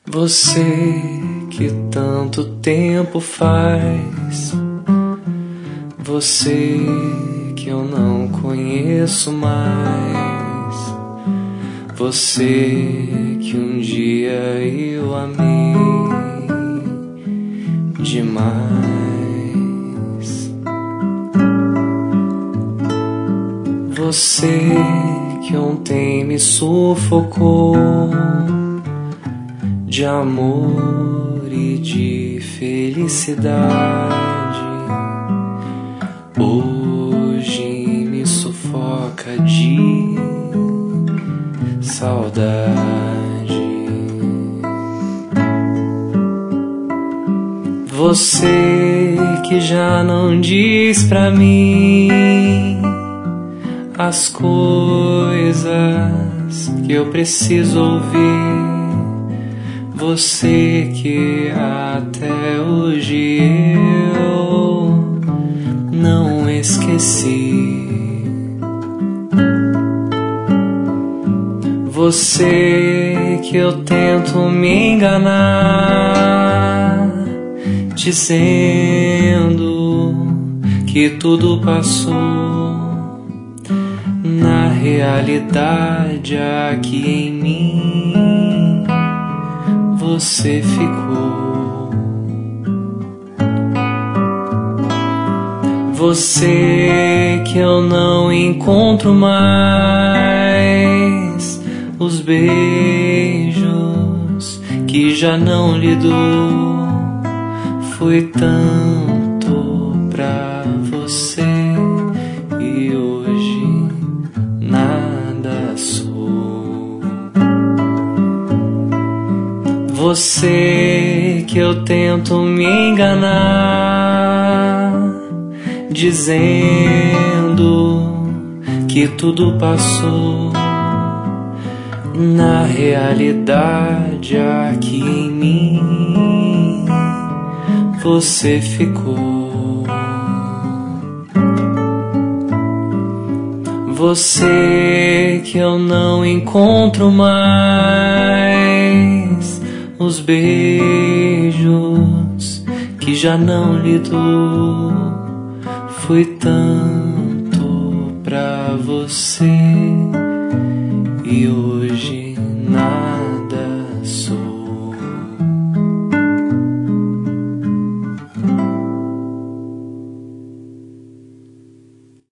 Você que tanto tempo faz, você que eu não conheço mais, você que um dia eu amei demais, você que ontem me sufocou de amor e de felicidade, hoje me sufoca de saudade. Você que já não diz pra mim as coisas que eu preciso ouvir, você que até hoje eu não esqueci, você que eu tento me enganar, dizendo que tudo passou, na realidade aqui em mim você ficou. Você que eu não encontro mais, os beijos que já não lhe dou, foi tanto pra você e hoje nada sou. Você que eu tento me enganar, dizendo que tudo passou, na realidade aqui em mim você ficou. Você que eu não encontro mais, os beijos que já não lhe dou, foi tanto pra você